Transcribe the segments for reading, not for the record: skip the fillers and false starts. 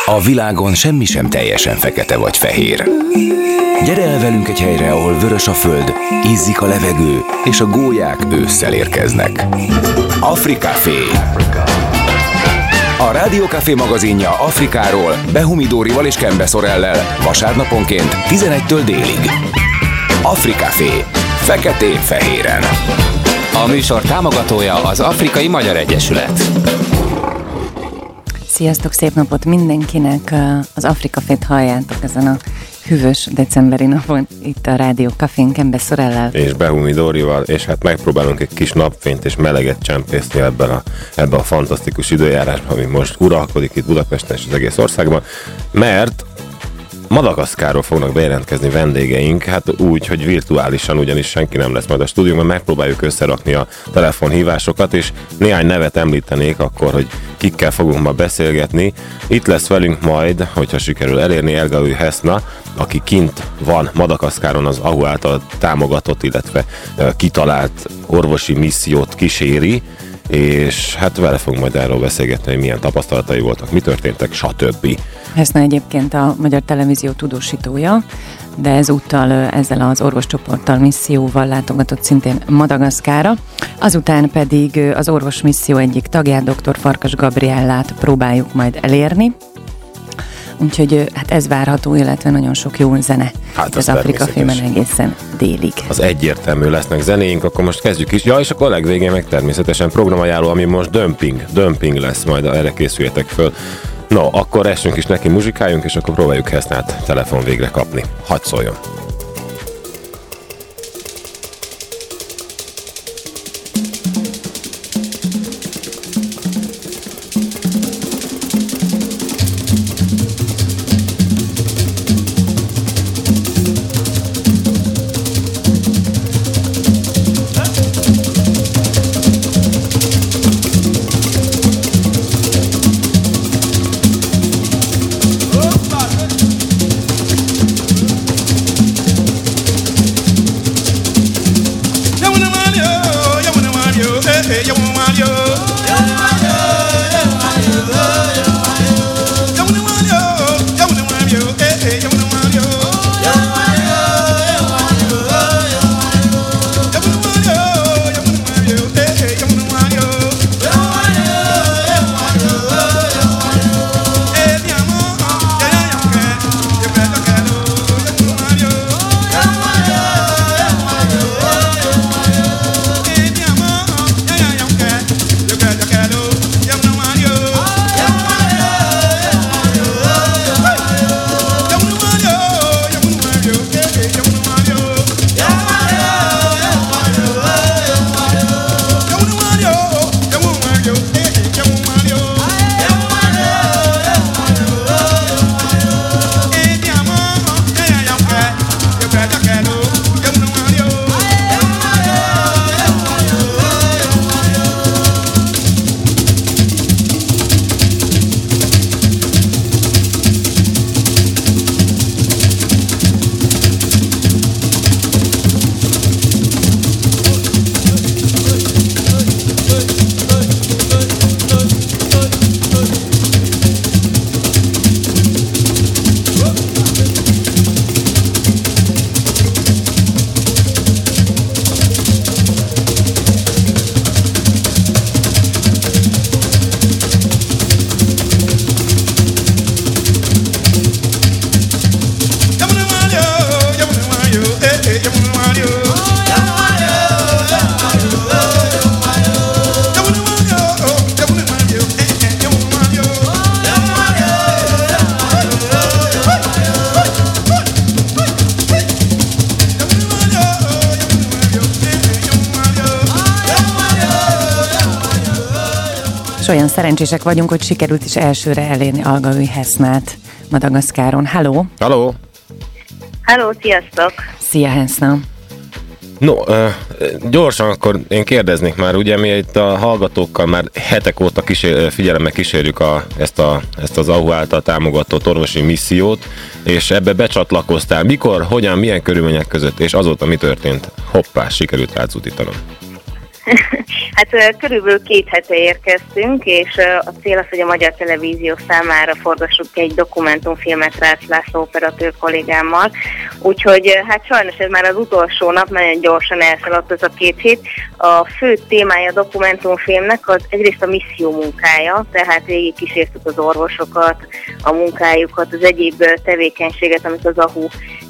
A világon semmi sem teljesen fekete vagy fehér. Gyere el velünk egy helyre, ahol vörös a föld, ízzik a levegő, és a gólyák ősszel érkeznek. Africafé. A Rádió Café magazinja Afrikáról Behumi Dórival és Kembe Szorellel vasárnaponként 11-től délig. Africafé. Feketén-fehéren. A műsor támogatója az Afrikai Magyar Egyesület. Sziasztok, szép napot mindenkinek! Az Africafét halljátok ezen a hűvös decemberi napon itt a Rádió Cafén Kembe Szorellel. És Behumi Dórival, és hát megpróbálunk egy kis napfényt és meleget csempészni ebben a fantasztikus időjárásban, ami most uralkodik itt Budapesten és az egész országban, mert Madagaszkárról fognak bejelentkezni vendégeink, hát úgy, hogy virtuálisan, ugyanis senki nem lesz majd a stúdióban, megpróbáljuk összerakni a telefonhívásokat, és néhány nevet említenék akkor, hogy kikkel fogunk ma beszélgetni. Itt lesz velünk majd, hogyha sikerül elérni, Elgaui Heszna, aki kint van Madagaszkáron az AHU által támogatott, illetve kitalált orvosi missziót kíséri, és hát vele fogunk majd erről beszélgetni, hogy milyen tapasztalatai voltak, mi történtek, stb. Heszna egyébként a Magyar Televízió tudósítója, de ezúttal ezzel az orvoscsoporttal, misszióval látogatott szintén Madagaszkárra. Azután pedig az orvos misszió egyik tagját, dr. Farkas Gabriellát próbáljuk majd elérni. Úgyhogy hát ez várható, illetve nagyon sok jó zene az Africafében egészen délig. Az egyértelmű, lesznek zenéink, akkor most kezdjük is. Ja, és akkor a legvégén meg természetesen programajánló, ami most dömping lesz, majd erre készüljetek föl. No, akkor essünk is neki, muzsikáljunk, és akkor próbáljuk Hesznát telefon végre kapni. Hadd szóljon! Olyan szerencsések vagyunk, hogy sikerült is elsőre elérni Elgaui Hesznát Madagaszkáron. Halló! Halló! Halló, sziasztok! Szia, Heszna! No, gyorsan akkor én kérdeznék már, ugye mi itt a hallgatókkal már hetek óta figyelemmel kísérjük ezt az AHU által támogatott orvosi missziót, és ebbe becsatlakoztál. Mikor, hogyan, milyen körülmények között, és azóta mi történt? Hoppá, sikerült rácutítanom. Hát körülbelül 2 hete érkeztünk, és a cél az, hogy a Magyar Televízió számára forgassuk egy dokumentumfilmet Rácz László operatőr kollégámmal. Úgyhogy hát sajnos ez már az utolsó nap, nagyon gyorsan elszaladt ez a 2 hét. A fő témája a dokumentumfilmnek az egyrészt a misszió munkája, tehát végig kísértük az orvosokat, a munkájukat, az egyéb tevékenységet, amit az AHU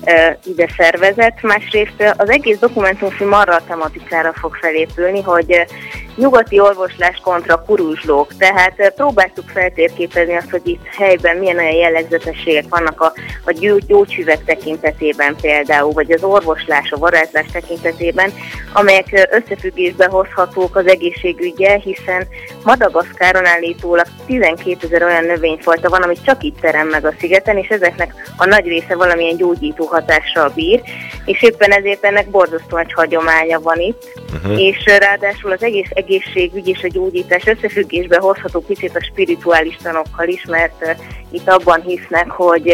ide szervezett. Másrészt az egész dokumentumfilm arra a tematikára fog felépülni, hogy nyugati orvoslás kontra kuruzslók. Tehát próbáltuk feltérképezni azt, hogy itt helyben milyen olyan jellegzetességek vannak a gyógyfüvek tekintetében például, vagy az orvoslás, a varázslás tekintetében, amelyek összefüggésbe hozhatók az egészségüggyel, hiszen Madagaszkáron állítólag 12 000 olyan növényfajta van, amit csak itt terem meg a szigeten, és ezeknek a nagy része valamilyen gyógyító hatással bír, és éppen ezért ennek borzasztó nagy hagyománya van itt, és ráadásul az egész egészségügy és a gyógyítás összefüggésbe hozható picit a spirituális tanokkal is, mert itt abban hisznek,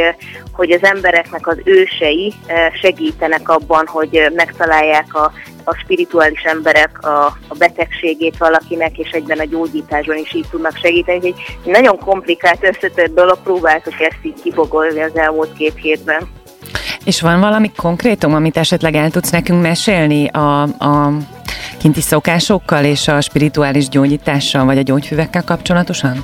hogy az embereknek az ősei segítenek abban, hogy megtalálják a spirituális emberek a betegségét valakinek, és egyben a gyógyításban is így tudnak segíteni. Egy nagyon komplikált, összetett dolog, próbáltuk ezt így kibogolni az elmúlt 2 hétben. És van valami konkrétum, amit esetleg el tudsz nekünk mesélni a kinti szokásokkal és a spirituális gyógyítással, vagy a gyógyfüvekkel kapcsolatosan?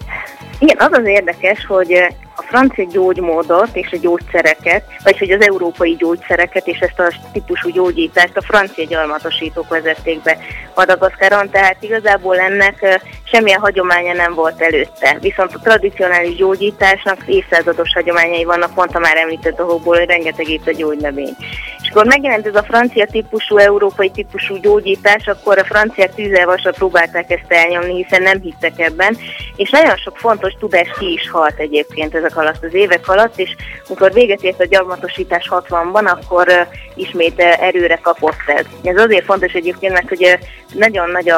Igen, az érdekes, hogy a francia gyógymódot és a gyógyszereket, vagy hogy az európai gyógyszereket és ezt a típusú gyógyítást a francia gyarmatosítók vezették be Madagaszkáron, tehát igazából ennek semmilyen hagyománya nem volt előtte. Viszont a tradicionális gyógyításnak évszázados hagyományai vannak, pont a már említett dolgokból, hogy rengeteg itt a gyógynövény. És akkor megjelent ez a francia típusú, európai típusú gyógyítás, akkor a franciák tűzelvasra próbálták ezt elnyomni, hiszen nem hittek ebben, és nagyon sok fontos tudás ki is halt egyébként ezek alatt az évek alatt, és amikor véget ért a gyarmatosítás 60-ban, akkor ismét erőre kapott ez. Ez azért fontos egyébként, mert hogy nagyon nagy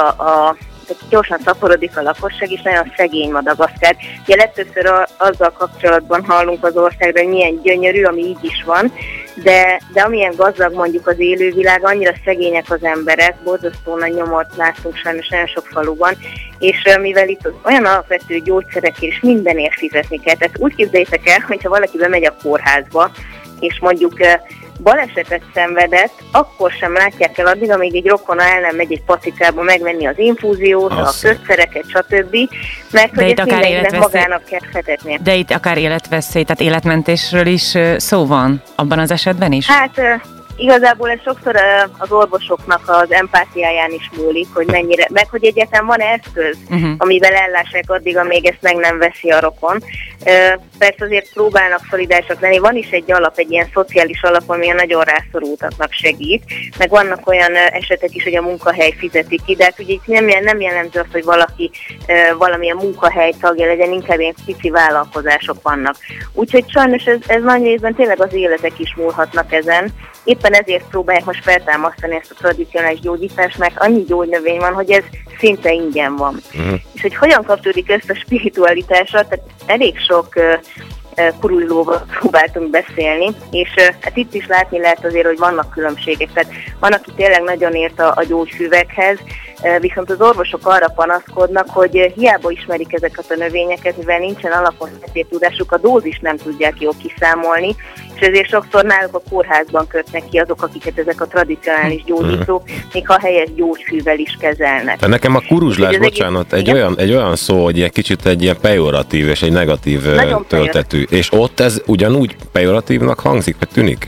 gyorsan szaporodik a lakosság, és nagyon szegény Madagaszkár. Ugye legtöbbször azzal kapcsolatban hallunk az országra, hogy milyen gyönyörű, ami így is van, de amilyen gazdag mondjuk az élővilág, annyira szegények az emberek, borzasztó nagy nyomort látunk sajnos nagyon sok faluban, és mivel itt olyan alapvető gyógyszerekért és mindenért fizetni kell, tehát úgy képzeljétek el, hogyha valaki bemegy a kórházba, és mondjuk balesetet szenvedett, akkor sem látják el addig, amíg egy rokona el nem megy egy patikába megvenni az infúziót, a kötszereket, stb. Mert hogy ezt mindenkinek magának kell fetetnie. De itt akár életveszély, tehát életmentésről is szó van abban az esetben is? Hát igazából ez sokszor az orvosoknak az empátiáján is múlik, hogy mennyire, meg hogy egyáltalán van eszköz, amivel ellássák addig, amíg ezt meg nem veszi a rokon. Persze azért próbálnak szolidárisak lenni, van is egy alap, egy ilyen szociális alap, ami a nagyon rászorultaknak segít, meg vannak olyan esetek is, hogy a munkahely fizeti ki, de hát ugye itt nem jellemző az, hogy valaki valamilyen munkahely tagja legyen, inkább ilyen pici vállalkozások vannak. Úgyhogy sajnos ez nagy részben tényleg az életek is múlhatnak ezen. Éppen ezért próbálják most feltámasztani ezt a tradicionális gyógyítást, mert annyi gyógynövény van, hogy ez szinte ingyen van. És hogy hogyan kapcsolódik ezt a spiritualitásra, tehát elég sok kuruzslóval próbáltunk beszélni, és hát itt is látni lehet azért, hogy vannak különbségek. Tehát van, aki tényleg nagyon ért a gyógyfüvekhez, viszont az orvosok arra panaszkodnak, hogy hiába ismerik ezeket a növényeket, mivel nincsen alapos tudásuk, a dózis nem tudják jól kiszámolni, és ezért sokszor náluk a kórházban kötnek ki azok, akiket ezek a tradicionális gyógyítók, még ha helyes gyógyfűvel is kezelnek. De nekem a kuruzslás, bocsánat, egy olyan szó, hogy egy kicsit egy ilyen pejoratív és egy negatív töltetű. És ott ez ugyanúgy pejoratívnak hangzik, vagy tűnik?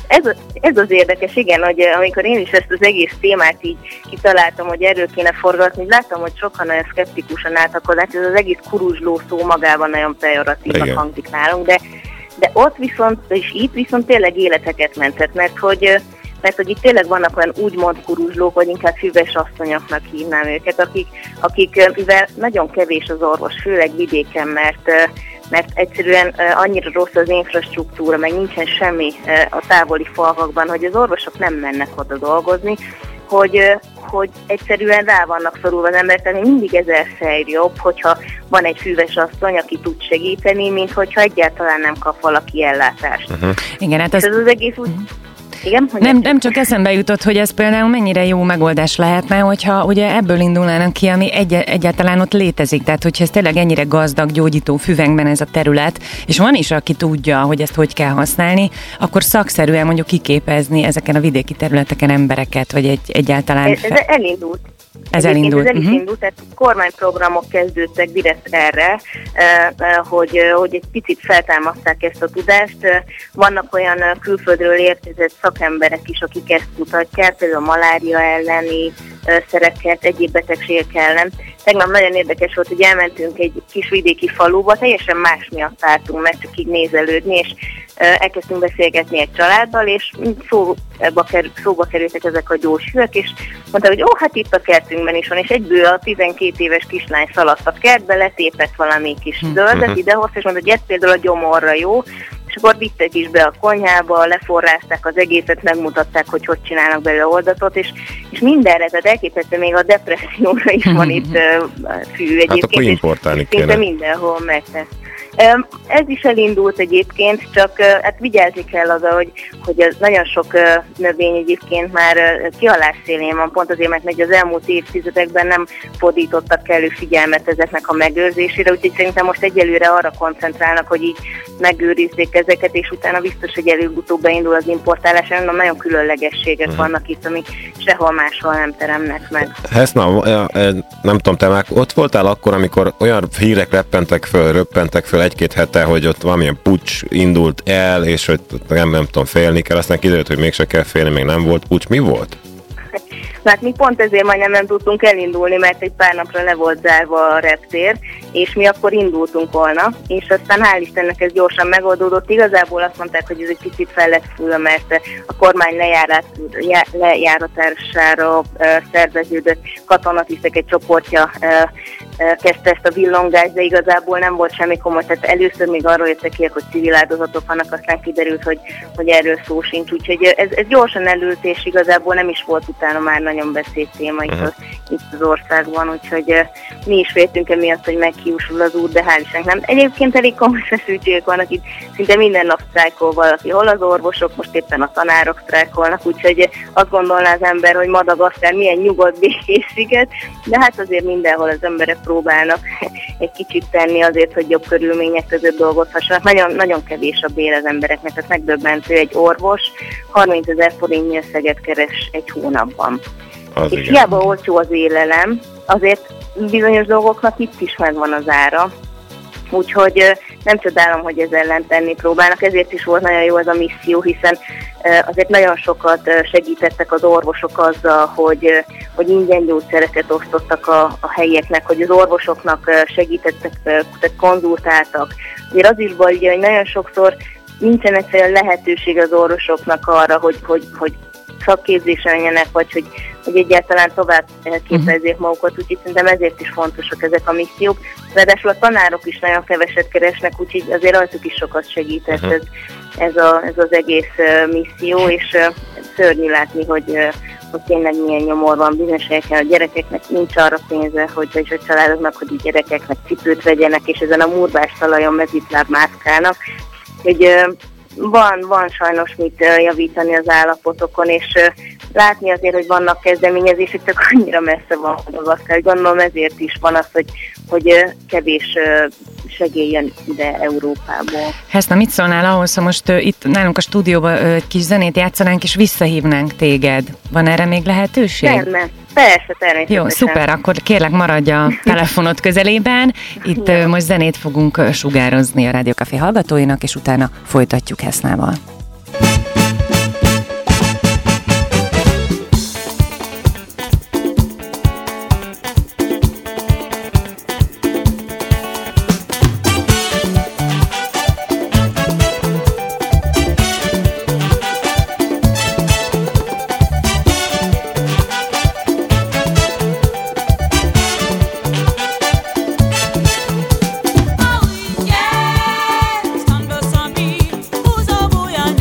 Ez az érdekes, igen, hogy amikor én is ezt az egész témát így kitaláltam, hogy erről kéne forgatni, láttam, hogy sokan nagyon szkeptikusan álltak hozzá, ez az egész kuruzsló szó magában nagyon pejoratívnak hangzik nálunk, de ott viszont, és itt viszont tényleg életeket mentett, mert hogy itt tényleg vannak olyan úgymond kuruzslók, vagy inkább füves asszonyoknak hívnám őket, akik mivel nagyon kevés az orvos, főleg vidéken, mert egyszerűen annyira rossz az infrastruktúra, meg nincsen semmi a távoli falvakban, hogy az orvosok nem mennek oda dolgozni, hogy egyszerűen rá vannak szorulva az emberek, tehát mindig 1000-szer jobb, hogyha van egy füves asszony, aki tud segíteni, mint hogyha egyáltalán nem kap valaki ellátást. Igen, hát ez az egész úgy... Igen? Nem csak eszembe jutott, hogy ez például mennyire jó megoldás lehetne, hogyha ugye ebből indulnának ki, ami egyáltalán ott létezik. Tehát, hogyha ez tényleg ennyire gazdag, gyógyító füvegben ez a terület, és van is, aki tudja, hogy ezt hogy kell használni, akkor szakszerűen mondjuk kiképezni ezeken a vidéki területeken embereket, vagy egyáltalán... Ez elindult. Ez elindult. Ez el is indult, tehát kormányprogramok kezdődtek direkt erre, hogy egy picit feltámaszták ezt a tudást. Vannak olyan külföldről érkezett szakemberek is, akik ezt kutatják, például a malária elleni szereket, egyéb betegségek ellen. Tegnap nagyon érdekes volt, hogy elmentünk egy kis vidéki faluba, teljesen más miatt álltunk meg, csak így nézelődni, és elkezdtünk beszélgetni egy családdal, és szóba kerültek ezek a gyógyfüvek, és mondta, hogy hát itt a kertünkben is van, és egyből a 12 éves kislány szaladt a kertbe, letépett valami kis zöldet idehozta, és mondta, hogy ez például a gyomorra jó, és akkor vittek is be a konyhába, leforrázták az egészet, megmutatták, hogy csinálnak belőle oldatot, és mindenre, tehát elképesztő, még a depresszióra is van itt fű egyébként. Hát akkor importálni kéne. Mindenhol megtesz. Ez is elindult egyébként, csak hát vigyázni kell az, hogy nagyon sok növény egyébként már kihalás szélén van, pont azért, mert az elmúlt évtizedekben nem fordítottak kellő figyelmet ezeknek a megőrzésére, úgyhogy szerintem most egyelőre arra koncentrálnak, hogy így megőrizzék ezeket, és utána biztos, hogy előbb-utóbb beindul az importálás, nagyon különlegességek vannak itt, amik sehol máshol nem teremnek meg. Heszna, nem tudom, te már ott voltál akkor, amikor olyan hírek röppentek föl egy-két hete, hogy ott valamilyen puccs indult el, és hogy nem tudom, félni kell, aztán kiderült, hogy mégse kell félni, még nem volt puccs. Mi volt? Hát mi pont ezért majdnem nem tudtunk elindulni, mert egy pár napra le volt zárva a reptér, és mi akkor indultunk volna, és aztán hál' Istennek ez gyorsan megoldódott. Igazából azt mondták, hogy ez egy picit fel lett fújva, mert a kormány lejáratására szerveződött katonatisztek egy csoportja kezdte ezt a villongást, de igazából nem volt semmi komoly. Tehát először még arról jöttek ki, hogy civil áldozatok vannak, aztán kiderült, hogy erről szó sincs. Úgyhogy ez gyorsan elült, és igazából nem is volt utána már nagyon beszélt téma itt az országban. Úgyhogy mi is féltünk emiatt, hogy meghiúsul az út, de hál' Istennek nem. Egyébként elég komoly feszültségek vannak itt, szinte minden nap sztrájkol valaki, hol az orvosok, most éppen a tanárok sztrájkolnak, úgyhogy azt gondolná az ember, hogy Madagaszkár milyen nyugodt békés sziget, de hát azért mindenhol az emberek próbálnak egy kicsit tenni azért, hogy jobb körülmények között dolgozhassanak. Nagyon, nagyon kevés a bér az embereknek, tehát megdöbbentő, egy orvos 30 000 forintnyi összeget keres egy hónapban. És igen. Hiába olcsó az élelem, azért bizonyos dolgoknak itt is megvan az ára. Úgyhogy nem csodálom, hogy ez ellen tenni próbálnak, ezért is volt nagyon jó ez a misszió, hiszen azért nagyon sokat segítettek az orvosok azzal, hogy ingyen gyógyszereket osztottak a helyieknek, hogy az orvosoknak segítettek, konzultáltak. Azért az is baj, hogy nagyon sokszor nincsen egyszerűen lehetőség az orvosoknak arra, hogy szakképzésre menjenek, vagy hogy egyáltalán tovább képezzék magukat, úgyhogy szerintem ezért is fontosak ezek a missziók. Ráadásul a tanárok is nagyon keveset keresnek, úgyhogy azért rajtuk is sokat segített ez az egész misszió, és szörnyű látni, hogy tényleg milyen nyomor van bizonyos helyeken, a gyerekeknek nincs arra pénze, és a családoknak, hogy a gyerekeknek cipőt vegyenek, és ezen a murbás talajon mezitláb mászkálnak. Hogy van sajnos mit javítani az állapotokon, és látni azért, hogy vannak kezdeményezések, csak annyira messze van Madagaszkár. Gondolom ezért is van az, hogy kevés segély jön ide Európából. Heszna, mit szólnál ahhoz, ha most itt nálunk a stúdióban egy kis zenét játszanánk, és visszahívnánk téged? Van erre még lehetőség? Nem. Persze, természetesen. Jó, szuper, akkor kérlek maradj a telefonod közelében. Itt most zenét fogunk sugározni a Rádió Café hallgatóinak, és utána folytatjuk Hesznával. Uzo buyan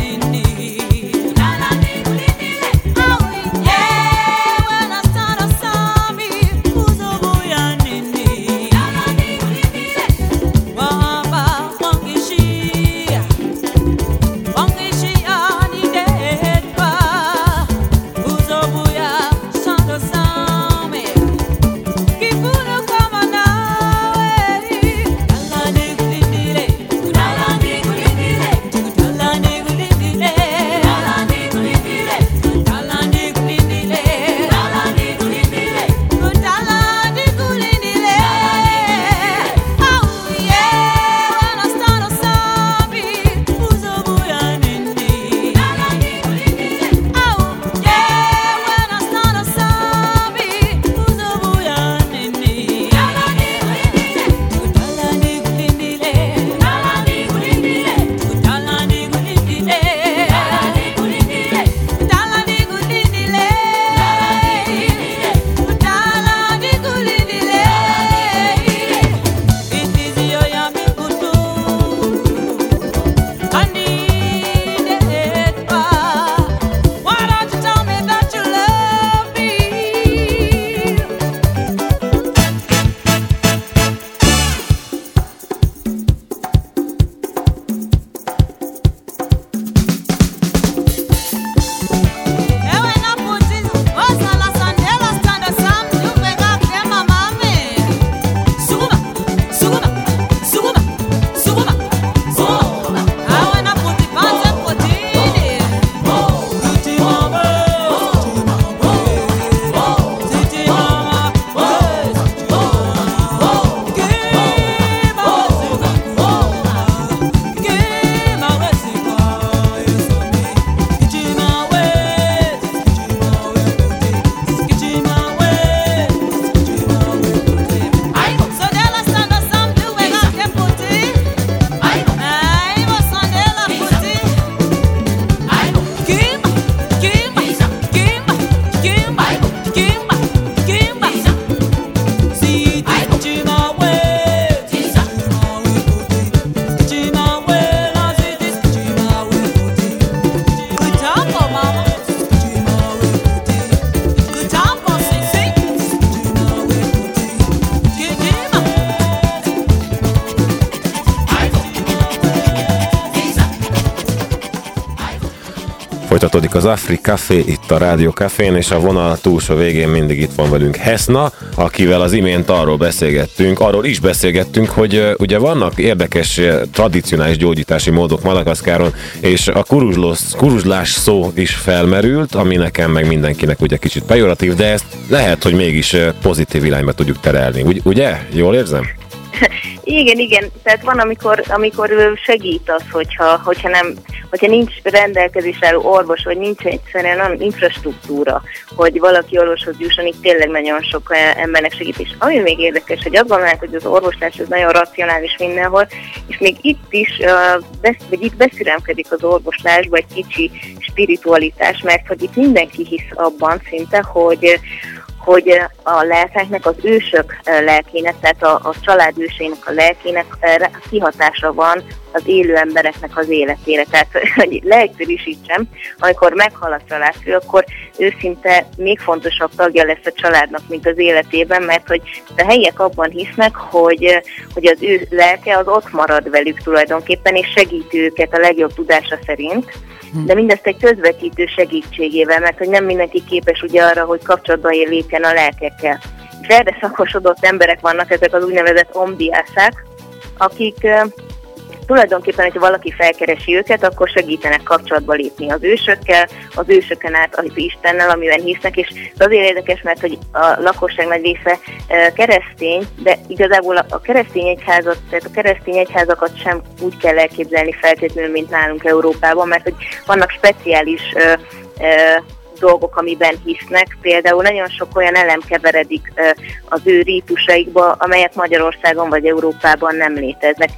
Folytatódik az Afrika Café itt a Rádió Cafén, és a vonal túlsó végén mindig itt van velünk Heszna, akivel az imént arról is beszélgettünk, hogy ugye vannak érdekes tradicionális gyógyítási módok Madagaszkáron, és a kuruzslás szó is felmerült, ami nekem meg mindenkinek ugye kicsit pejoratív, de ezt lehet, hogy mégis pozitív irányba tudjuk terelni. Ugye? Jól érzem? Igen. Tehát van, amikor segít az, hogyha nincs rendelkezésre álló orvos, vagy nincs egyszerűen olyan infrastruktúra, hogy valaki orvoshoz jusson, itt tényleg nagyon sok embernek segít. És ami még érdekes, hogy abban lehet, hogy az orvoslás az nagyon racionális mindenhol, és még itt is, itt beszüremkedik az orvoslásba egy kicsi spiritualitás, mert hogy itt mindenki hisz abban szinte, hogy a lelkeknek, az ősök lelkének, tehát a család őseinek a lelkének kihatása van az élő embereknek az életére. Tehát, hogy leegyszerűsítsem, amikor meghal a családfő, akkor ő szinte még fontosabb tagja lesz a családnak, mint az életében, mert hogy a helyiek abban hisznek, hogy az ő lelke az ott marad velük tulajdonképpen, és segíti őket a legjobb tudása szerint. De mindezt egy közvetítő segítségével, mert hogy nem mindenki képes ugye arra, hogy kapcsolatban lépjen a lelkekkel. És erre szakosodott emberek vannak, ezek az úgynevezett ombiászák, akik tulajdonképpen, hogyha valaki felkeresi őket, akkor segítenek kapcsolatba lépni az ősökkel, az ősöken át az Istennel, amiben hisznek, és azért érdekes, mert hogy a lakosság nagy része keresztény, de igazából a keresztény egyházat, tehát a keresztény egyházakat sem úgy kell elképzelni feltétlenül, mint nálunk Európában, mert hogy vannak speciális dolgok, amiben hisznek. Például nagyon sok olyan elem keveredik az ő rítusaikba, amelyek Magyarországon vagy Európában nem léteznek.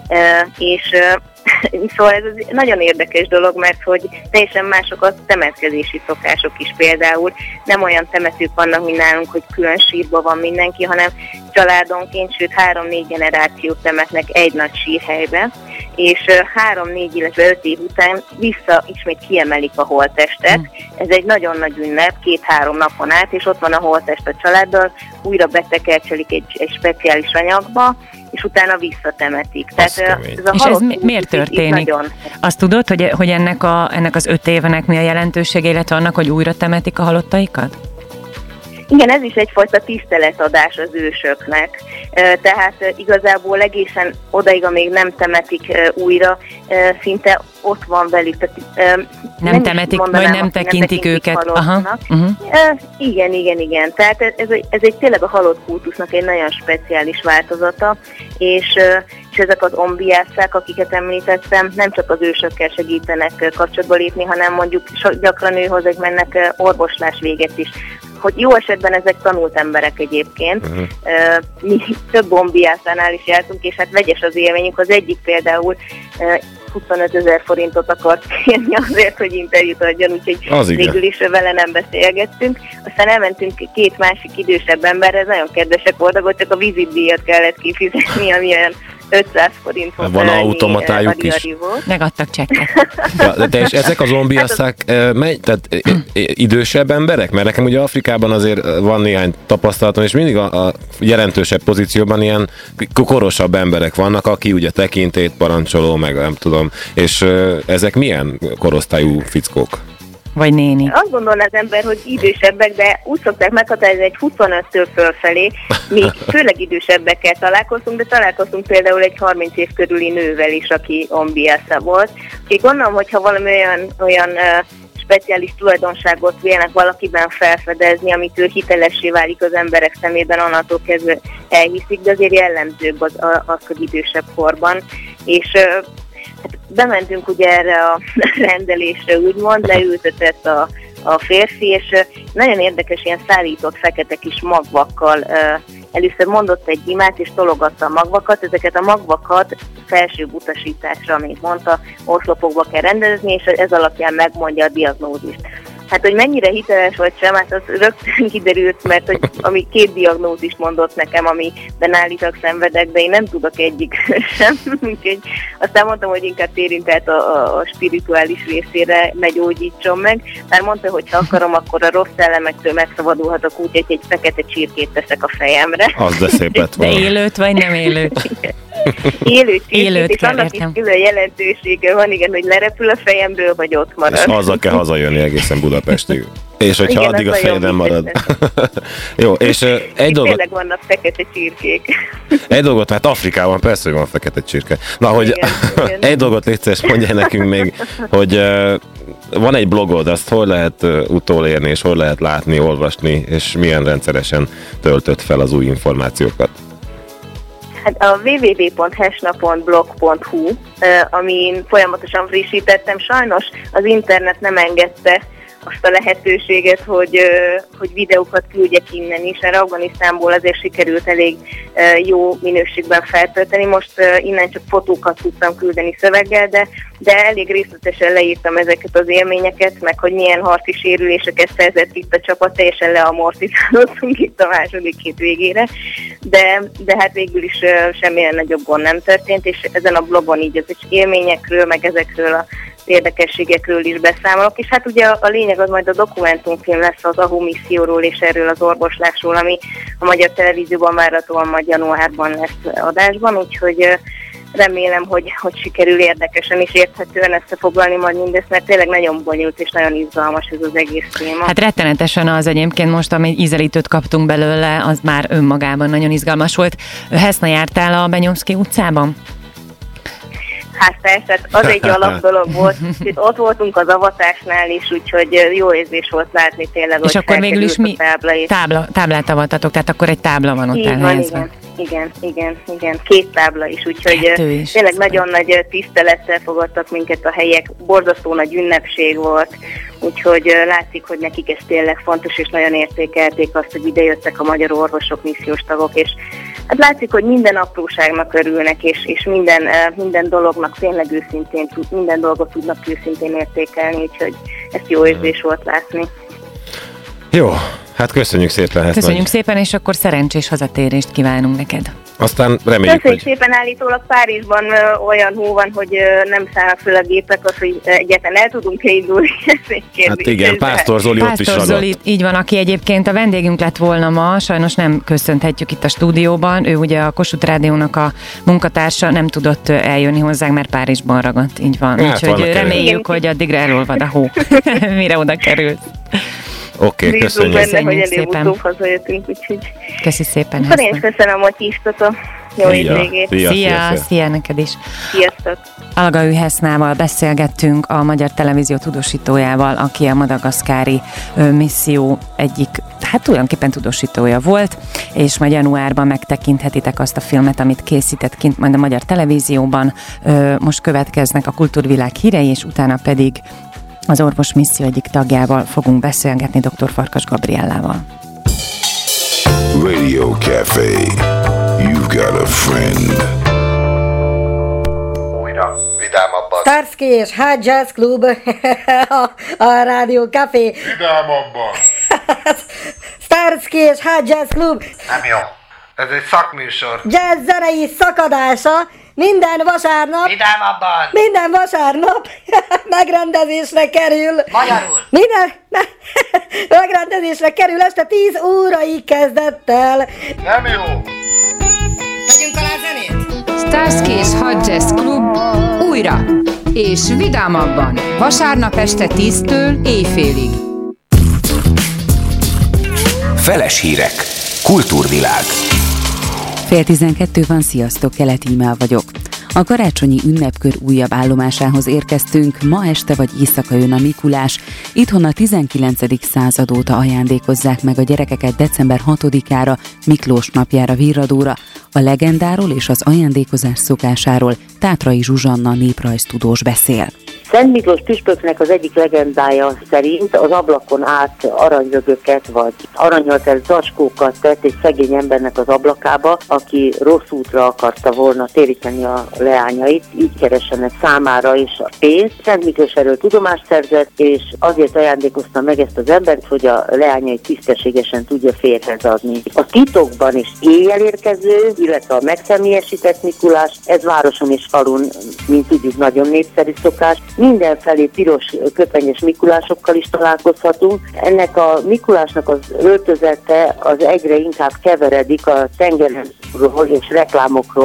Szóval ez nagyon érdekes dolog, mert hogy teljesen mások a temetkezési szokások is például. Nem olyan temetők vannak, mint nálunk, hogy külön sírba van mindenki, hanem családonként, sőt 3-4 generációt temetnek egy nagy sírhelybe, és 3-4, illetve 5 év után ismét kiemelik a holttestet. Ez egy nagyon nagy ünnep, 2-3 napon át, és ott van a holttest a családdal, újra betekercselik egy speciális anyagba, és utána visszatemetik. Tehát, és ez miért történik? Azt tudod, hogy ennek az 5 évnek mi a jelentősége, illetve annak, hogy újra temetik a halottaikat? Igen, ez is egyfajta tiszteletadás az ősöknek. Tehát igazából egészen odaig, amíg nem temetik újra, szinte ott van velük. Nem temetik, vagy nem tekintik őket. Aha. Igen. Tehát ez egy tényleg a halott kultusznak egy nagyon speciális változata, és ezek az ombiászák, akiket említettem, nem csak az ősökkel segítenek kapcsolatba lépni, hanem mondjuk gyakran őhozek mennek orvoslás véget is. Hogy jó esetben ezek tanult emberek egyébként. Mi több ombiászánál is jártunk, és hát vegyes az élményünk. Az egyik például 25 000 forintot akart kérni azért, hogy interjút adjon, úgyhogy végül is vele nem beszélgettünk. Aztán elmentünk 2 másik idősebb emberre, nagyon kedvesek voltak, csak a vizitdíjat kellett kifizetni, ami olyan 500 forint volt. Van automatájuk is. Megadtak csekket. De és ezek az zombiasszák tehát idősebb emberek? Mert nekem ugye Afrikában azért van néhány tapasztalatom, és mindig a jelentősebb pozícióban ilyen korosabb emberek vannak, aki ugye tekintélyt parancsoló, meg nem tudom. És ezek milyen korosztályú fickók? Vagy néni. Azt gondolná az ember, hogy idősebbek, de úgy szokták meghatározni, egy 25-től fölfelé, mi főleg idősebbekkel találkoztunk, de találkoztunk például egy 30 év körüli nővel is, aki ombiásza volt. Úgyhogy gondolom, hogyha valami olyan speciális tulajdonságot vélnek valakiben felfedezni, amitől hitelessé válik az emberek szemében, onnantól kezdve elhiszik, de azért jellemzőbb az hogy idősebb korban. És hát bementünk ugye erre a rendelésre, úgymond, leültetett a férfi, és nagyon érdekes ilyen szállított fekete kis magvakkal először mondott egy imát, és tologatta a magvakat. Ezeket a magvakat felsőbb utasításra, amit mondta, oszlopokba kell rendezni, és ez alapján megmondja a diagnózist. Hát, hogy mennyire hiteles vagy sem, hát az rögtön kiderült, mert hogy ami 2 diagnózist mondott nekem, amiben állítak szenvedek, de én nem tudok egyik sem. Úgyhogy aztán mondtam, hogy inkább térjünk át a spirituális részére, ne gyógyítson meg. Már mondta, hogy ha akarom, akkor a rossz szellemektől megszabadulhatok úgy, hogy egy fekete csirkét teszek a fejemre. Az de szép lett volna. De élőt vagy nem élőt? Élő csirkét, és kell, annak értem. is külön jelentősége van, igen, hogy lerepül a fejemből, vagy ott marad. És azzal kell hazajönni egészen Budapestig. És hogyha Igen, addig az a fejeden nagyon marad. vicces. Jó, és egy dolgot... Tényleg vannak fekete csirkék. Egy dolgot, hát Afrikában persze, hogy van fekete csirke. Na, hogy Igen. egy dolgot légy szíves, mondjál nekünk még, hogy van egy blogod, azt hol lehet utolérni, és hol lehet látni, olvasni, és milyen rendszeresen töltött fel az új információkat? Hát a www.hesnapon.blog.hu, amin folyamatosan frissítettem, sajnos az internet nem engedte azt a lehetőséget, hogy videókat küldjek innen is, mert Afganisztánból azért sikerült elég jó minőségben feltölteni. Most innen csak fotókat tudtam küldeni szöveggel, de elég részletesen leírtam ezeket az élményeket, meg hogy milyen harci sérüléseket szerzett itt a csapat, teljesen leamortizálódtunk itt a második hét végére, de hát végül is semmilyen nagyobb gond nem történt, és ezen a blogon így az élményekről, meg ezekről a érdekességekről is beszámolok, és hát ugye a lényeg az majd a dokumentumfilm lesz az AHU misszióról és erről az orvoslásról, ami a Magyar Televízióban várhatóan majd januárban lesz adásban, úgyhogy remélem, hogy sikerül érdekesen és érthetően összefoglalni majd mindezt, mert tényleg nagyon bonyolult és nagyon izgalmas ez az egész téma. Hát rettenetesen az egyébként most, ami ízelítőt kaptunk belőle, az már önmagában nagyon izgalmas volt. Heszna, jártál a Benyomszky utcában? Hát persze, az egy alap dolog volt. Itt ott voltunk az avatásnál is, úgyhogy jó érzés volt látni tényleg, és hogy akkor végül is mi táblát avatatok, tehát akkor egy tábla van ott elhelyezve. Igen. 2 tábla is, úgyhogy tényleg nagyon nagy tisztelettel fogadtak minket a helyek, borzasztó nagy ünnepség volt, úgyhogy látszik, hogy nekik ez tényleg fontos, és nagyon értékelték azt, hogy idejöttek a magyar orvosok, missziós tagok, és hát látszik, hogy minden apróságnak örülnek, és minden dolognak tényleg őszintén, minden dolgot tudnak őszintén értékelni, úgyhogy ezt jó érzés volt látni. Jó, hát köszönjük szépen. Köszönjük szépen, és akkor szerencsés hazatérést kívánunk neked. Aztán reméljük, hogy... szépen, állítólag Párizsban olyan hó van, hogy nem szállnak föl a gépek, az, hogy egyáltalán el tudunk indulni. Hát igen, Pásztor Zoli ott is ragadt. Zoli, így van, aki egyébként a vendégünk lett volna ma, sajnos nem köszönhetjük itt a stúdióban. Ő ugye a Kossuth Rádiónak a munkatársa, nem tudott eljönni hozzánk, mert Párizsban ragadt, így van. Hát úgyhogy reméljük, hogy addigra elolvad a hó, mire oda került. Oké, köszönjük. Benne, hogy előbb-utóbb hazajöttünk, úgyhogy... Köszi szépen. Akkor én köszönöm, hogy hívtatok. Jó hétvégét. Szia neked is. Sziasztok. Algaű Hesznával beszélgettünk, a Magyar Televízió tudósítójával, aki a madagaszkári misszió egyik, hát tulajdonképpen tudósítója volt, és majd januárban megtekinthetitek azt a filmet, amit készített kint majd a Magyar Televízióban. Most következnek a kultúrvilág hírei, és utána pedig az orvos misszió egyik tagjával fogunk beszélgetni, dr. Farkas Gabriellával. Radio Café. You've got a friend. Újra, vidámabban. Starsky és Hot Jazz Club a Rádió Café. Vidámabban. Starsky és Hot Jazz Club. Nem jó. Ez egy szakműsor. Jazz zenei szakadása minden vasárnap. Vidámabban. Minden vasárnap megrendezésre kerül. Magyarul. Megrendezésre kerül este 10 óraig kezdettel. Nem jó. Tegyünk alá zenét. Starsky és Hot Jazz Club újra és vidámabban vasárnap este 10-től éjfélig. Feles hírek. Kultúrvilág. 10:12 van, sziasztok, Keleti Imál vagyok. A karácsonyi ünnepkör újabb állomásához érkeztünk, ma este vagy éjszaka jön a Mikulás. Itthon a 19. század óta ajándékozzák meg a gyerekeket december 6-ára, Miklós napjára, virradóra. A legendáról és az ajándékozás szokásáról Tátrai Zsuzsanna néprajztudós beszél. Szent Miklós püspöknek az egyik legendája szerint az ablakon át aranyrögöket vagy aranyal telt zacskókat tett egy szegény embernek az ablakába, aki rossz útra akarta volna téríteni a leányait, így keressenek számára is a pénzt. Szent Miklós erről tudomást szerzett, és azért ajándékozta meg ezt az embert, hogy a leányait tisztességesen tudja férjhez adni. A titokban és éjjel érkező, illetve a megszemélyesített Mikulás, ez városon és falun, mint tudjuk, nagyon népszerű szokás. Mindenfelé piros köpenyes Mikulásokkal is találkozhatunk. Ennek a Mikulásnak az öltözete az egyre inkább keveredik a tengerenről és reklámokról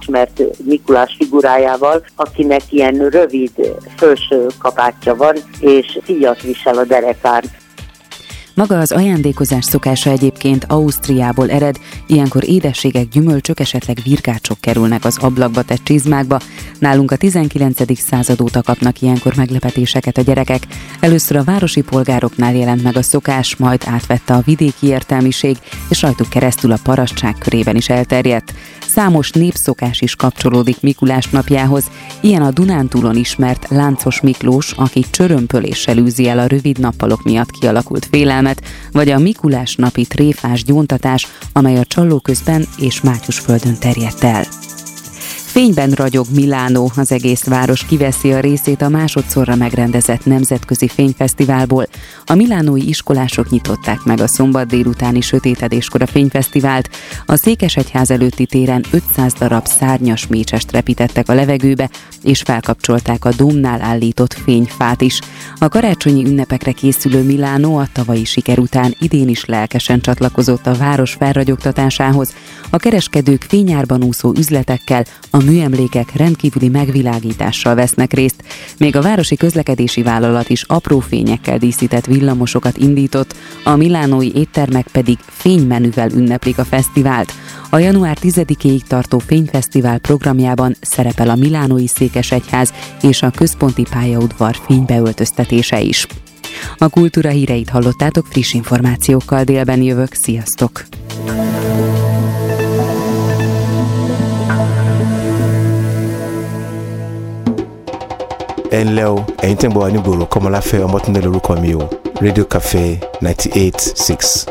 ismert Mikulás figurájával, akinek ilyen rövid felső kabátja van, és szíjat visel a derekán. Maga az ajándékozás szokása egyébként Ausztriából ered, ilyenkor édességek, gyümölcsök, esetleg virgácsok kerülnek az ablakba tett csizmákba. Nálunk a 19. század óta kapnak ilyenkor meglepetéseket a gyerekek. Először a városi polgároknál jelent meg a szokás, majd átvette a vidéki értelmiség, és rajtuk keresztül a parasztság körében is elterjedt. Számos népszokás is kapcsolódik Mikulás napjához, ilyen a Dunántúlon ismert Láncos Miklós, aki csörömpöléssel űzi el a rövid nappalok miatt kialakult félelmet, vagy a Mikulás napi tréfás gyóntatás, amely a Csallóközben és Mátyusföldön terjedt el. Fényben ragyog Milánó, az egész város kiveszi a részét a másodszorra megrendezett nemzetközi fényfesztiválból. A milánói iskolások nyitották meg a szombat délutáni sötétedéskor a fényfesztivált. A Székesegyház előtti téren 500 darab szárnyas mécsest repítettek a levegőbe, és felkapcsolták a dómnál állított fényfát is. A karácsonyi ünnepekre készülő Milánó a tavalyi siker után idén is lelkesen csatlakozott a város felragyogtatásához. A kereskedők fényárban úszó üzletekkel, a műemlékek rendkívüli megvilágítással vesznek részt. Még a városi közlekedési vállalat is apró fényekkel díszített villamosokat indított, a milánói éttermek pedig fénymenüvel ünneplik a fesztivált. A január 10-éig tartó fényfesztivál programjában szerepel a milánói Székesegyház és a központi pályaudvar fénybeöltöztetése is. A kultúra híreit hallottátok, friss információkkal délben jövök, sziasztok! ẹ ǹlẹ́ o ẹ̀yin tẹ́ ń bọ̀ wá nígboro Kọ́mọláfẹ́ Ọmọ́túndé lórúkọ mi o Radio Cafe 98.6.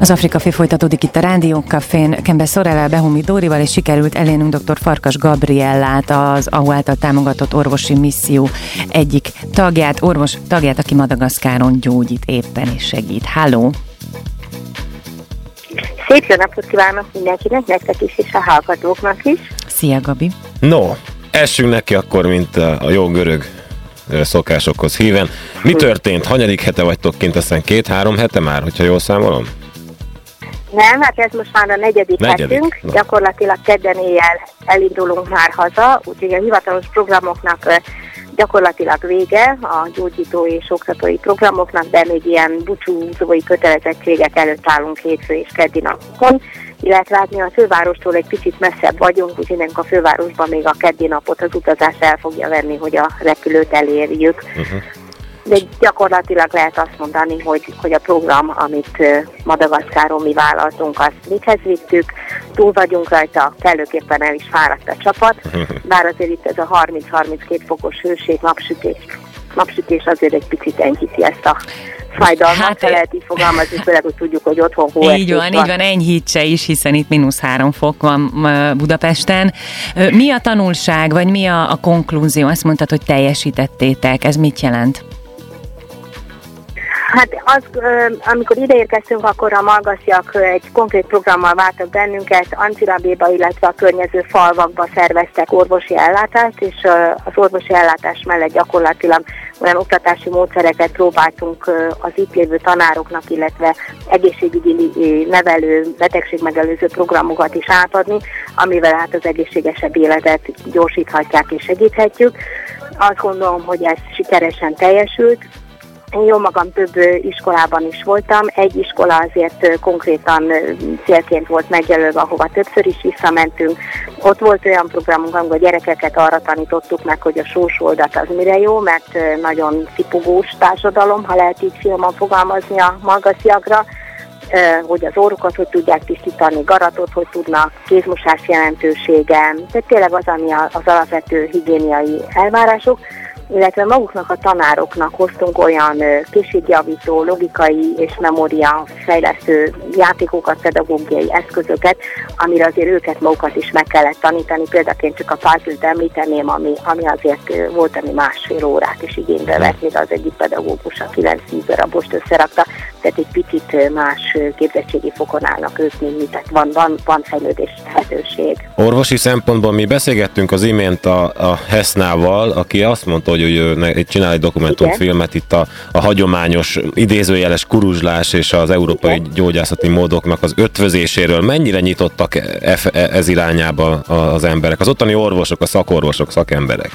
Az Afrika Fé folytatódik itt a Rádió Cafén, Kembe Szorellel, Behumi Dórival, és sikerült elérnünk dr. Farkas Gabriellát, az AHU által támogatott orvosi misszió egyik tagját, orvos tagját, aki Madagaszkáron gyógyít éppen és segít. Halló! Szép jó napot kívánok mindenkinek, nektek is és a hallgatóknak is. Szia, Gabi! No, essünk neki akkor, mint a jó görög szokásokhoz híven. Mi történt? Hanyadik hete vagytok kint? Aztán 2-3 hete már, hogyha jól számolom? Nem, hát ez most már a negyedik hetünk. Gyakorlatilag kedden éjjel elindulunk már haza, úgyhogy a hivatalos programoknak gyakorlatilag vége, a gyógyító és oktatói programoknak, de még ilyen búcsúzói kötelezettségek előtt állunk hétfő és keddi napon, illetve hát mi a fővárostól egy picit messzebb vagyunk, úgyhogy nekünk a fővárosban még a keddi napot az utazás el fogja venni, hogy a repülőt elérjük. De gyakorlatilag lehet azt mondani, hogy a program, amit Madagaszkáron mi vállaltunk, azt véghez vittük, túl vagyunk rajta, kellőképpen el is fáradt a csapat, bár azért itt ez a 30-32 fokos hőség, napsütés azért egy picit enyhíti ezt a fájdalmat, hát, lehet így fogalmazni, főleg, hogy tudjuk, hogy otthon hóesés van. Így van, enyhítse is, hiszen itt -3 fok van Budapesten. Mi a tanulság, vagy mi a konklúzió? Azt mondtad, hogy teljesítettétek, ez mit jelent? Hát amikor ideérkeztünk, akkor a malgasziak egy konkrét programmal vártak bennünket, Ancirabéba, illetve a környező falvakba szerveztek orvosi ellátást, és az orvosi ellátás mellett gyakorlatilag olyan oktatási módszereket próbáltunk az itt lévő tanároknak, illetve egészségügyi nevelő, betegségmegelőző programokat is átadni, amivel hát az egészségesebb életet gyorsíthatják és segíthetjük. Azt gondolom, hogy ez sikeresen teljesült. Én jó magam több iskolában is voltam, egy iskola azért konkrétan célként volt megjelölve, ahova többször is visszamentünk. Ott volt olyan programunk, amikor a gyerekeket arra tanítottuk meg, hogy a sós oldat az mire jó, mert nagyon szipogós társadalom, ha lehet így finoman fogalmazni a malgasziakra, hogy az orrukat hogy tudják tisztítani, garatot hogy tudnak, kézmosás jelentősége, tehát tényleg az, ami az alapvető higiéniai elvárások, illetve maguknak a tanároknak hoztunk olyan készségjavító, logikai és memória fejlesztő játékokat, pedagógiai eszközöket, amire azért őket magukat is meg kellett tanítani. Példaként csak a puzzle-t említeném, ami azért volt, ami 1,5 órát is igénybe vett, míg az egyik pedagógus a 9-10 darabost összerakta, tehát egy picit más képzettségi fokon állnak ők, mint mi, tehát van fejlődés lehetőség. Orvosi szempontból mi beszélgettünk az imént a Hesnával, aki azt mondta, hogy ő csinál egy dokumentumfilmet itt a hagyományos idézőjeles kuruzslás és az európai gyógyászati módoknak az ötvözéséről. Mennyire nyitottak ez irányába az emberek, az ottani orvosok, a szakorvosok, szakemberek?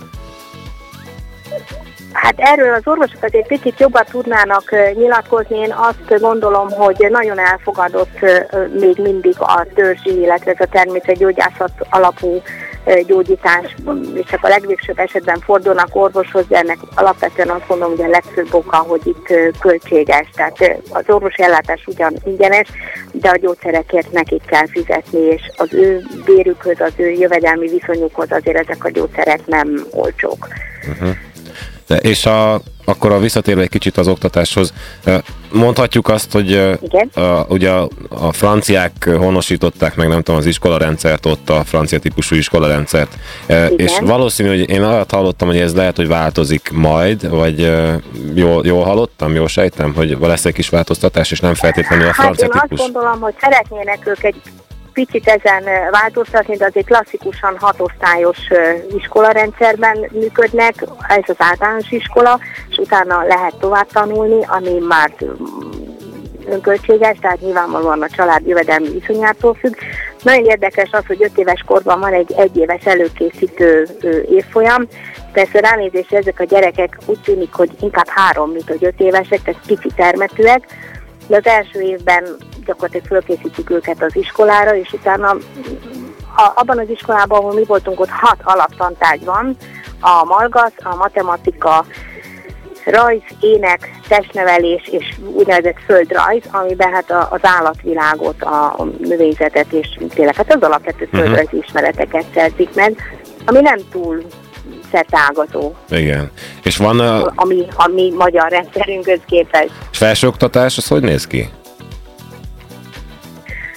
Hát erről az orvosok azért picit jobban tudnának nyilatkozni. Én azt gondolom, hogy nagyon elfogadott még mindig a törzsi, illetve ez a természetgyógyászat alapú gyógyítás, és csak a legvégsőbb esetben fordulnak orvoshoz, de ennek alapvetően azt mondom, hogy a legfőbb oka, hogy itt költséges. Tehát az orvosi ellátás ugyan ingyenes, de a gyógyszerekért nekik kell fizetni, és az ő bérükhöz, az ő jövedelmi viszonyukhoz azért ezek a gyógyszerek nem olcsók. És akkor visszatérve egy kicsit az oktatáshoz, mondhatjuk azt, hogy ugye a franciák honosították meg, nem tudom, az iskolarendszert ott, a francia típusú iskolarendszert, és valószínű, hogy én arra hallottam, hogy ez lehet, hogy változik majd, vagy jól hallottam, jól sejtem, hogy lesz egy kis változtatás, és nem feltétlenül a francia típus. Hát én azt gondolom, hogy szeretnének ők egy picit ezen változtatni, de azért klasszikusan 6 osztályos iskolarendszerben működnek, ez az általános iskola, és utána lehet tovább tanulni, ami már önköltséges, tehát nyilvánvalóan a család jövedelmi viszonyától függ. Nagyon érdekes az, hogy 5 éves korban van egy 1 éves előkészítő évfolyam. Persze ránézésre ezek a gyerekek úgy tűnik, hogy inkább 3, mint hogy 5 évesek, tehát pici termetűek, de az első évben gyakorlatilag fölkészítjük őket az iskolára, és utána abban az iskolában, ahol mi voltunk, ott 6 alaptantárgy van, a malgasz, a matematika, rajz, ének, testnevelés és úgynevezett földrajz, amiben hát az állatvilágot, a növényzetet és tényleg hát az alapvető földrajzi ismereteket szerzik meg, ami nem túl szerteágazó. Igen. És van ami magyar rendszerünkhöz képest. És felsőoktatás, az hogy néz ki?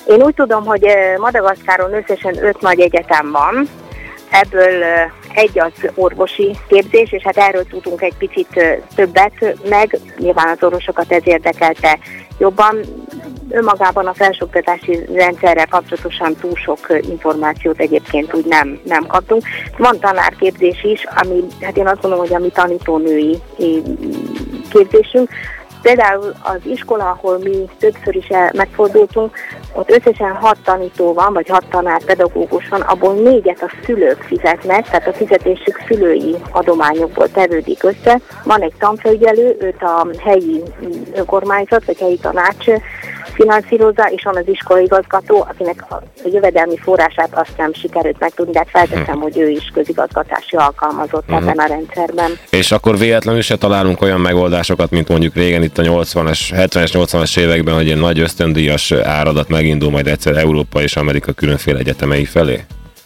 Én úgy tudom, hogy Madagaszkáron összesen 5 nagy egyetem van, ebből egy az orvosi képzés, és hát erről tudunk egy picit többet meg, nyilván az orvosokat ez érdekelte jobban. Önmagában a felsőoktatási rendszerrel kapcsolatosan túl sok információt egyébként úgy nem kaptunk. Van tanárképzés is, ami, hát én azt gondolom, hogy a mi tanítónői képzésünk. Például az iskola, ahol mi többször is megfordultunk, ott összesen 6 tanító van, vagy 6 tanárpedagógus van, abból 4-et a szülők fizetnek, tehát a fizetésük szülői adományokból tevődik össze. Van egy tanfelügyelő, őt a helyi önkormányzat, vagy helyi tanács finanszírozza, és van az iskolaigazgató, akinek a jövedelmi forrását azt nem sikerült megtudni, de felteszem, hogy ő is közigazgatási alkalmazott ebben a rendszerben. És akkor véletlenül se találunk olyan megoldásokat, mint mondjuk régen itt a 80-as, 70-es, 80-as években, hogy egy nagy ösztöndíjas áradat megindul majd egyszer Európa és Amerika különféle egyetemei felé?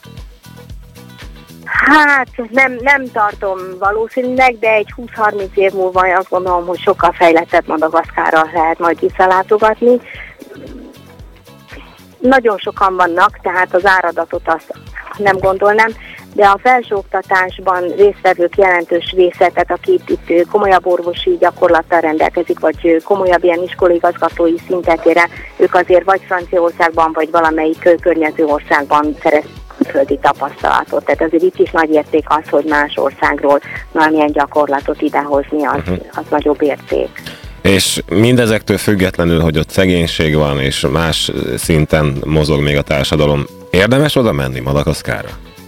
Hát nem tartom valószínűleg, de egy 20-30 év múlva azt gondolom, hogy sokkal fejlettebb Madagaszkárra lehet majd visszalátogatni. Nagyon sokan vannak, tehát az áradatot azt nem gondolnám, de a felsőoktatásban résztvevők jelentős része, tehát aki itt komolyabb orvosi gyakorlattal rendelkezik, vagy komolyabb ilyen iskolaigazgatói szintet ér el, ők azért vagy Franciaországban, vagy valamelyik környező országban szerezték földi tapasztalatot. Tehát azért itt is nagy érték az, hogy más országról valamilyen gyakorlatot idehozni, az nagyobb érték. És mindezektől függetlenül, hogy ott szegénység van, és más szinten mozog még a társadalom, érdemes oda menni Madagaszkárra?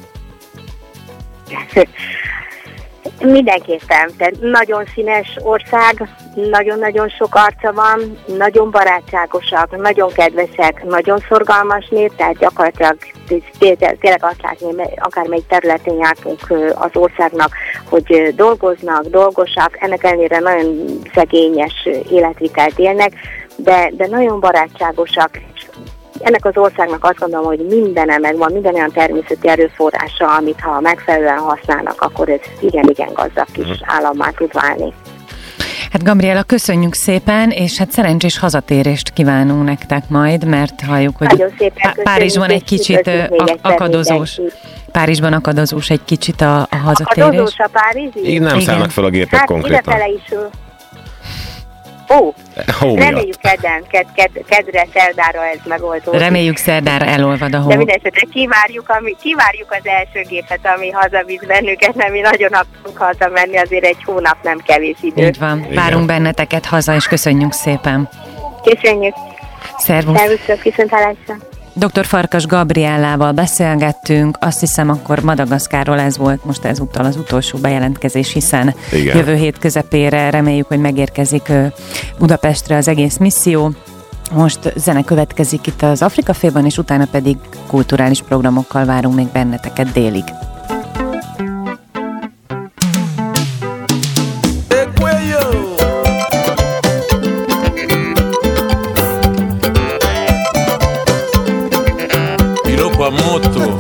Mindenképpen, tehát nagyon színes ország, nagyon-nagyon sok arca van, nagyon barátságosak, nagyon kedvesek, nagyon szorgalmas nép, tehát gyakorlatilag tényleg azt látni, akármelyik területén jártunk az országnak, hogy dolgosak, ennek ellenére nagyon szegényes életvitelt élnek, de nagyon barátságosak. Ennek az országnak azt gondolom, hogy mindene megvan, minden olyan természeti erőforrása, amit ha megfelelően használnak, akkor ez igen gazdag kis állammá tud válni. Hát Gabriela, köszönjük szépen, és hát szerencsés hazatérést kívánunk nektek majd, mert halljuk, hogy Párizsban egy kicsit akadozós. Párizsban akadozós egy kicsit a hazatérés. Akadozós a párizsi? Így nem szállnak fel a gépek hát konkrétan. Idefele is. Reméljük kedre, szerdára ez megoldódik. Reméljük szerdára elolvad a hó. De mindenesetre kivárjuk az első gépet, ami hazavisz bennünket, mert mi nagyon akarunk hazamenni, azért egy hónap nem kevés idő. Így van, várunk benneteket haza, és köszönjük szépen. Köszönjük. Szervusz. Szervusztok, viszontlátásra. Dr. Farkas Gabriellával beszélgettünk, azt hiszem akkor Madagaszkárról ez volt most ezúttal az utolsó bejelentkezés, hiszen jövő hét közepére reméljük, hogy megérkezik Budapestre az egész misszió. Most zene következik itt az Afrika Félben, és utána pedig kulturális programokkal várunk még benneteket délig. A moto.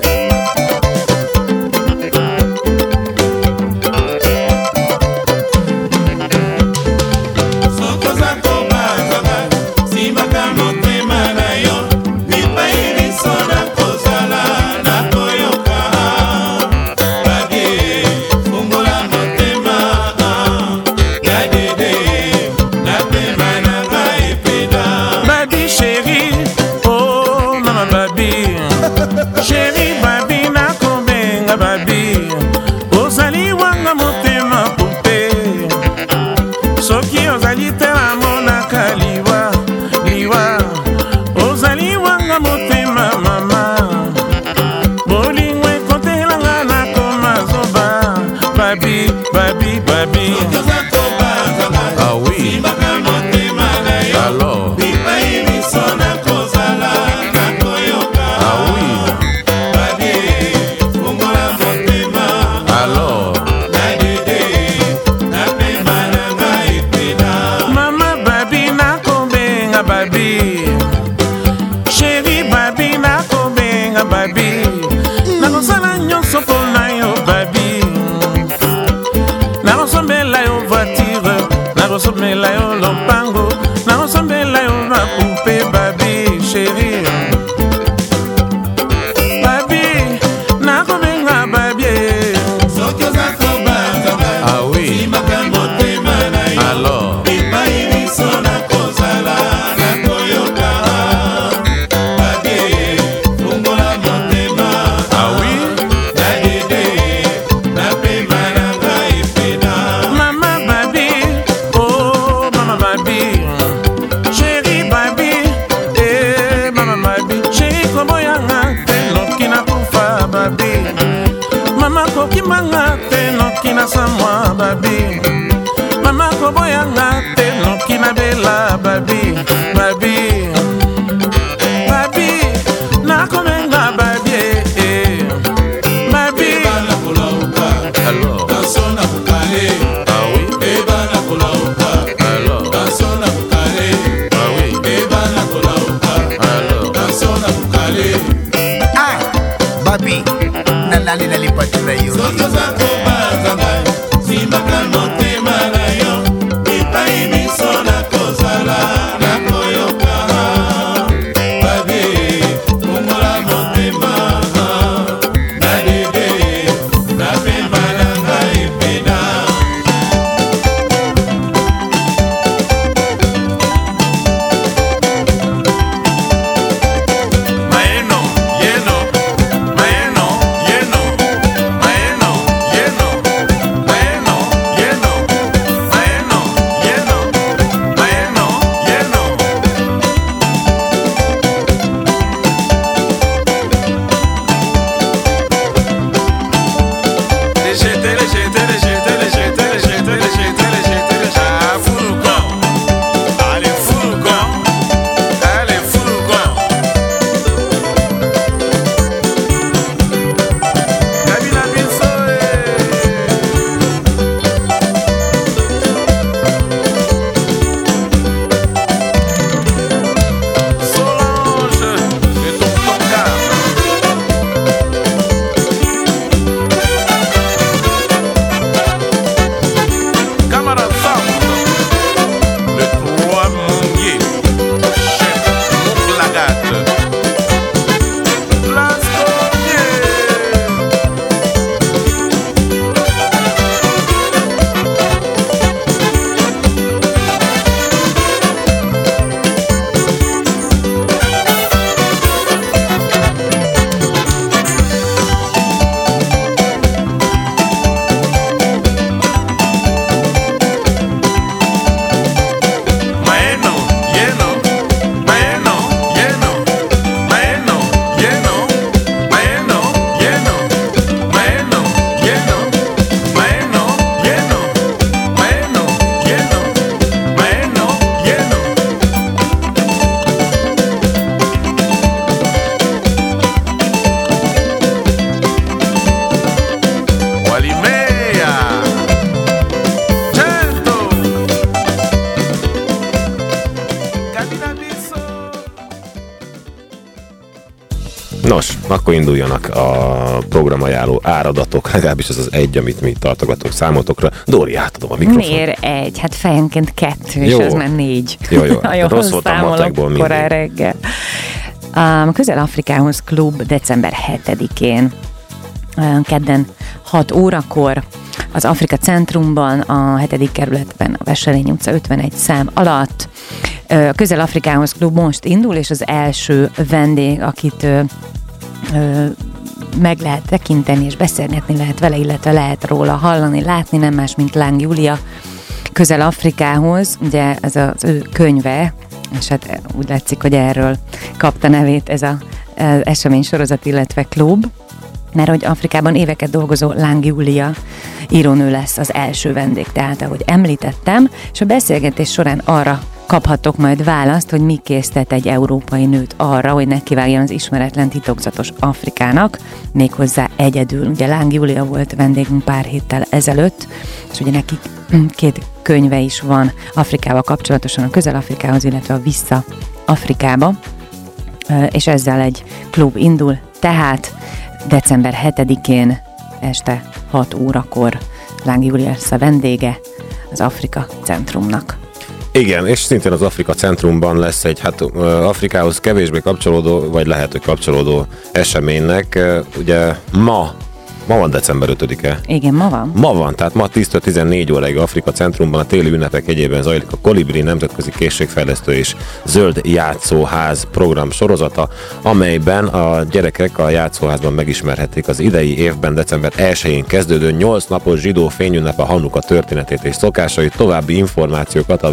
Chérie baby na kobenga baby ozali wanga motema pompe soki ozali te amonaka liwa ozali wanga motema mama bolingo ekotelanga nakoma zoba baby ah oui alors nakosala nyonso mpona yo babi nakosombela yo te noki na samwa babi. Mama koboyanga te noki na bela babi. Babi. Babi. Na komenga babi. Babi. Bana kolauka. Alors. Dansona bukale. Ah oui. Bana kolauka. Alors. Dansona bukale. Ah oui. Bana kolauka. Alors. Dansona bukale. Ah, babi. Nalali nalipatula yo. Soto zako bazanga. Simbaka motema na yo. Ipai miso na kozala na koyoka. Babi. Mungola motema. Na dede. Na pemba na ngai pena. Maeno, yeno. Maeno, yeno. Maeno, yeno. Maeno, yeno. Maeno, yeno. Maeno, yeno. Ah, Fourougan. Allez, Fourougan. Allez, Fourougan. Kabila biso, Solange, et ton tocard. Camarade Sound, le 3 Monnier, chef Mourlagate, Place Cordier. Maeno, yeno. Maeno, yeno. Maeno, yeno. Maeno, yeno. Maeno, yeno. Maeno, yeno. Maeno, yeno. Maeno, yeno. Walimea. Cento. Kabila biso. Nos, akkor induljanak a programajánló áradatok, legalábbis ez az egy, amit mi tartogatunk számotokra. Dóri, átadom a mikrofont. Miért egy? Hát fejenként 2, és Jó. az már 4. Jó. Ha jól Rossz volt a számolok matekból mindig. korán reggel. A Közel-Afrikához klub december 7-én, kedden 6 órakor az Afrika Centrumban, a 7. kerületben, a Veselény utca 51 szám alatt. A Közel-Afrikához klub most indul, és az első vendég, akit meg lehet tekinteni, és beszélgetni lehet vele, illetve lehet róla hallani, látni, nem más, mint Láng Júlia Közel-Afrikához. Ugye ez az ő könyve, és hát úgy látszik, hogy erről kapta nevét ez az esemény sorozat, illetve klub, mert hogy Afrikában éveket dolgozó Láng Júlia írónő lesz az első vendég, tehát ahogy említettem, és a beszélgetés során arra kaphattok majd választ, hogy mi késztet egy európai nőt arra, hogy nekivágjon az ismeretlen titokzatos Afrikának, méghozzá egyedül. Ugye Láng Júlia volt vendégünk pár héttel ezelőtt, és ugye neki 2 könyve is van Afrikával kapcsolatosan, a Közel-Afrikához, illetve a Vissza Afrikába, és ezzel egy klub indul, tehát december 7-én este 6 órakor Láng Júlia lesz a vendége az Afrika Centrumnak. Igen, és szintén az Afrika Centrumban lesz egy, hát Afrikához kevésbé kapcsolódó, vagy lehet, hogy kapcsolódó eseménynek. Ugye ma van december 5-e. Igen, ma van. Ma van, tehát ma 10-től 14 óráig Afrika Centrumban a téli ünnepek jegyében zajlik a Kolibri Nemzetközi Készségfejlesztő és Zöld Játszóház program sorozata, amelyben a gyerekek a játszóházban megismerhetik az idei évben december 1-én kezdődő 8 napos zsidó fényünnep a Hanuka történetét és szokásait. További információkat a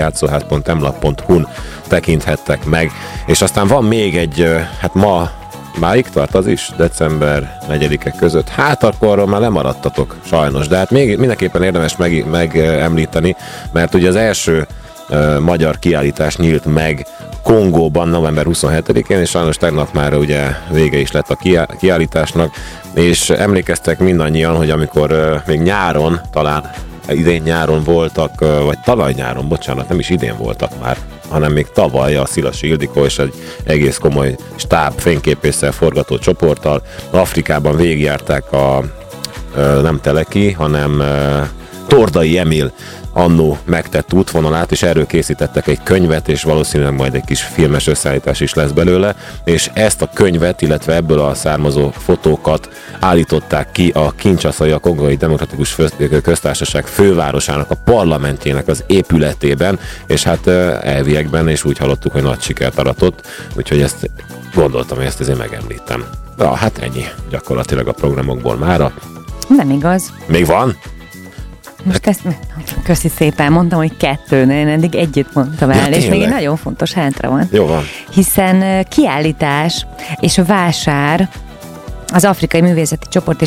www.kolibrijátszóház.mlap.hu-n tekinthettek meg. És aztán van még egy, hát ma máig tart az is, december 4-e között. Hát akkor arról már lemaradtatok, sajnos, de hát még mindenképpen érdemes megemlíteni, mert ugye az első magyar kiállítás nyílt meg Kongóban november 27-én, és sajnos tegnap már ugye vége is lett a kiállításnak, és emlékeztek mindannyian, hogy amikor még nyáron, talán idén nyáron voltak, vagy tavaly nyáron, bocsánat, nem is idén voltak már, hanem még tavaly a Szilasi Ildikó és egy egész komoly stáb fényképésszel forgató csoporttal Afrikában végigjárták a nem Teleki, hanem Tordai Emil annó megtett útvonalát, és erről készítettek egy könyvet, és valószínűleg majd egy kis filmes összeállítás is lesz belőle, és ezt a könyvet, illetve ebből a származó fotókat állították ki a Kinshasai, a Kongói Demokratikus Köztársaság fővárosának, a parlamentjének az épületében, és hát elviekben, és úgy hallottuk, hogy nagy sikert aratott, úgyhogy ezt gondoltam, hogy ezt azért megemlítem. Na, hát ennyi gyakorlatilag a programokból mára. Nem igaz. Még van? Most ezt, köszi szépen, mondtam, hogy 2, én eddig együtt mondtam el, és még egy nagyon fontos hátra van. Jó van. Hiszen kiállítás és vásár az Afrikai Művészeti Csoport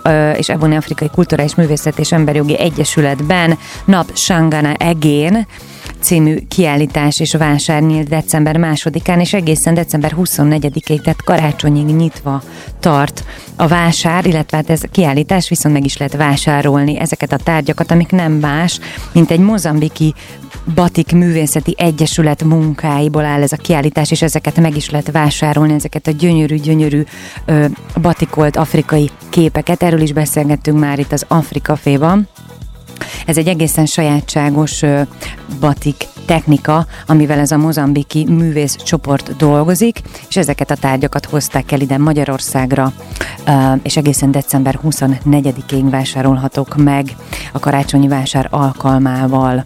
és Ebony Afrikai Kulturális Művészet és Emberjogi Egyesületben Nap Shangana Again című kiállítás és vásár nyílt december 2-án, és egészen december 24-ig, tehát karácsonyig nyitva tart a vásár, illetve hát ez a kiállítás, viszont meg is lehet vásárolni ezeket a tárgyakat, amik nem más, mint egy mozambiki Batik Művészeti Egyesület munkáiból áll ez a kiállítás, és ezeket meg is lehet vásárolni, ezeket a gyönyörű batikolt afrikai képeket. Erről is beszélgettünk már itt az Afrikaféban. Ez egy egészen sajátságos batik technika, amivel ez a mozambiki művészcsoport dolgozik, és ezeket a tárgyakat hozták el ide Magyarországra, és egészen december 24-ig vásárolhatók meg a karácsonyi vásár alkalmával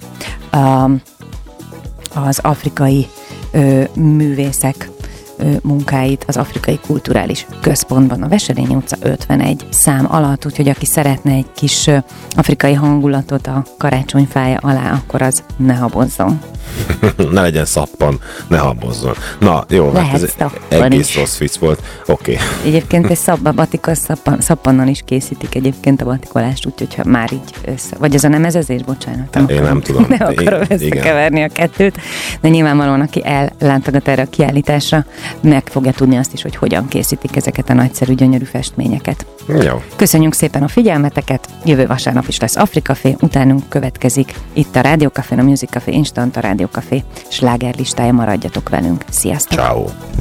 az afrikai művészek munkáit az Afrikai Kulturális Központban, a Veselényi utca 51 szám alatt, úgyhogy aki szeretne egy kis afrikai hangulatot a karácsonyfája alá, akkor az ne habozzon. Ne legyen szappan, ne habozzon. Na, jó, hát ez egész rossz vicc volt. Oké. Egyébként egy szappannal is készítik egyébként a batikolást, úgyhogy ha már így vagy ez a nemezezés, bocsánat. Én nem tudom. Ne akarom összekeverni a kettőt, de nyilvánvalóan, aki ellátogat erre a kiállításra, meg fogja tudni azt is, hogy hogyan készítik ezeket a nagyszerű, gyönyörű festményeket. Jó. Köszönjük szépen a figyelmeteket, jövő vasárnap is lesz Afrikafé, utánunk következik itt a Rádió Café, a Music Café Instant, a Rádió Café slágerlistája, maradjatok velünk. Sziasztok! Ciao.